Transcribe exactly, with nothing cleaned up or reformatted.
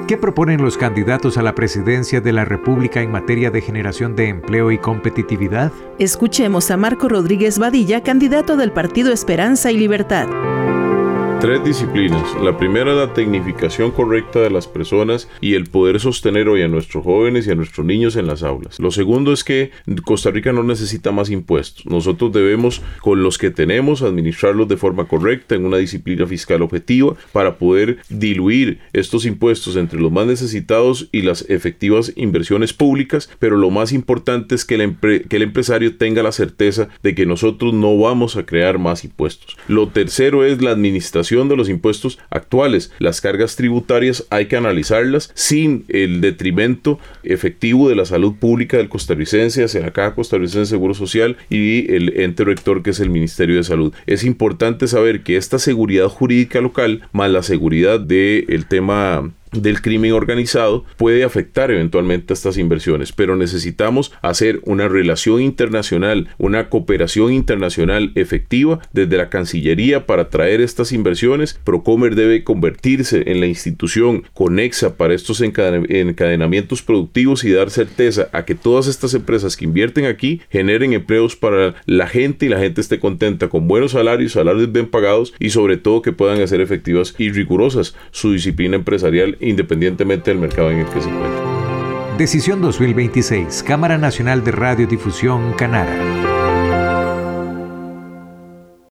¿Qué proponen los candidatos a la presidencia de la República en materia de generación de empleo y competitividad? Escuchemos a Marco Rodríguez Badilla, candidato del Partido Esperanza y Libertad. Tres disciplinas. La primera es la tecnificación correcta de las personas y el poder sostener hoy a nuestros jóvenes y a nuestros niños en las aulas. Lo segundo es que Costa Rica no necesita más impuestos. Nosotros debemos, con los que tenemos, administrarlos de forma correcta en una disciplina fiscal objetiva para poder diluir estos impuestos entre los más necesitados y las efectivas inversiones públicas, pero lo más importante es que el, empre- que el empresario tenga la certeza de que nosotros no vamos a crear más impuestos. Lo tercero es la administración de los impuestos actuales. Las cargas tributarias hay que analizarlas sin el detrimento efectivo de la salud pública del costarricense hacia la Caja Costarricense de Seguro Social y el ente rector que es el Ministerio de Salud. Es importante saber que esta seguridad jurídica local más la seguridad del tema del crimen organizado puede afectar eventualmente a estas inversiones, pero necesitamos hacer una relación internacional, una cooperación internacional efectiva desde la Cancillería para traer estas inversiones. Procomer debe convertirse en la institución conexa para estos encadena- encadenamientos productivos y dar certeza a que todas estas empresas que invierten aquí generen empleos para la gente y la gente esté contenta con buenos salarios, salarios bien pagados y sobre todo que puedan hacer efectivas y rigurosas su disciplina empresarial independientemente del mercado en el que se encuentren. Decisión dos mil veintiséis, Cámara Nacional de Radiodifusión, Canara.